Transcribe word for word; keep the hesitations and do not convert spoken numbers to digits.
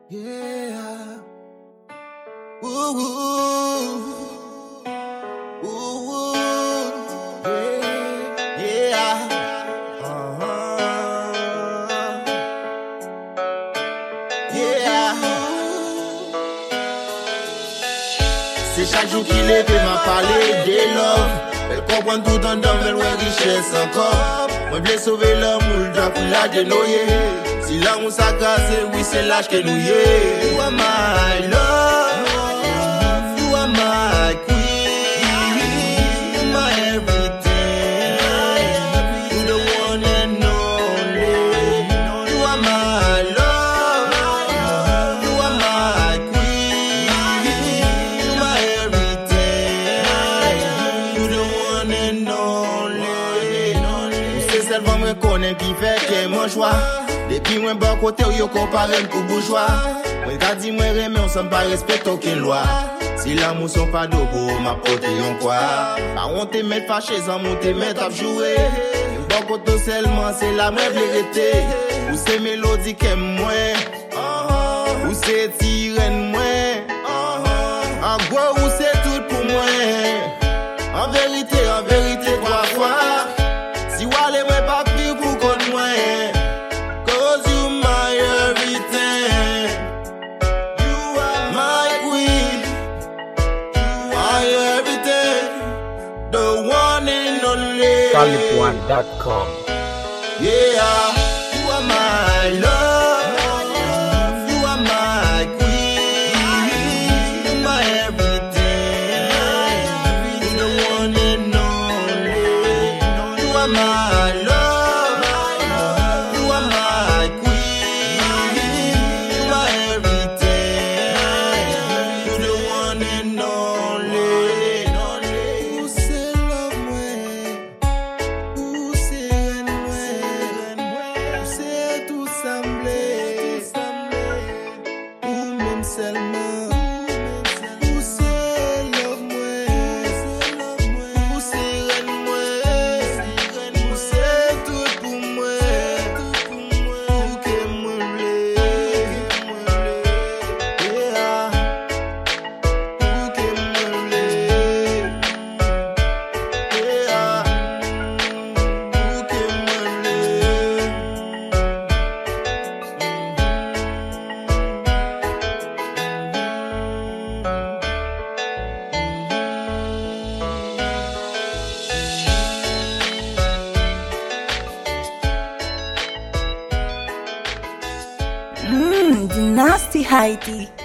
Yeah. Ooh, ooh, ooh, ooh. Yeah, yeah. Uh-huh. Yeah. C'est chaque jour qu'il lève m'a parlé de love. Elle comprend tout en dedans, elle voit richesse encore. Moi, je sauver l'amour, je pour la dénoyer. Si l'amour s'agace, oui, c'est l'âge que nous y est. You are my love, you are my queen, my everything, you the one and only. You are my love, you are my queen, my everything, you the one and only. C'est seulement me connaître qui fait que mon choix. Depuis moi bon côté où yo comparé pour bourgeois. Moi qu'a dit moi remet on semble pas respecter aucune loi. Si l'amour sont pas dobo m'a porté en quoi. Pas on te met fâché sans monter mettre à jouer. Bon côté seulement c'est la même vérité. Ou c'est mélodie qu'aime moi. Ou c'est tirenne moi. En gros ou c'est tout pour moi. En vérité, en vérité trois fois. Si wale moi pas plus pour qu'on moi. Calip one dot com. Yeah, you are my love, you are my queen, my everything, you the one and only. You are my love, you are my queen, my everything, you the one and only. Who say love me? Seulement, où c'est love moi, où c'est reine moi, où c'est tout pour moi, où que moi l'ai, yeah, où que moi l'ai, yeah, où que moi l'ai. Mmm, nasty Heidi.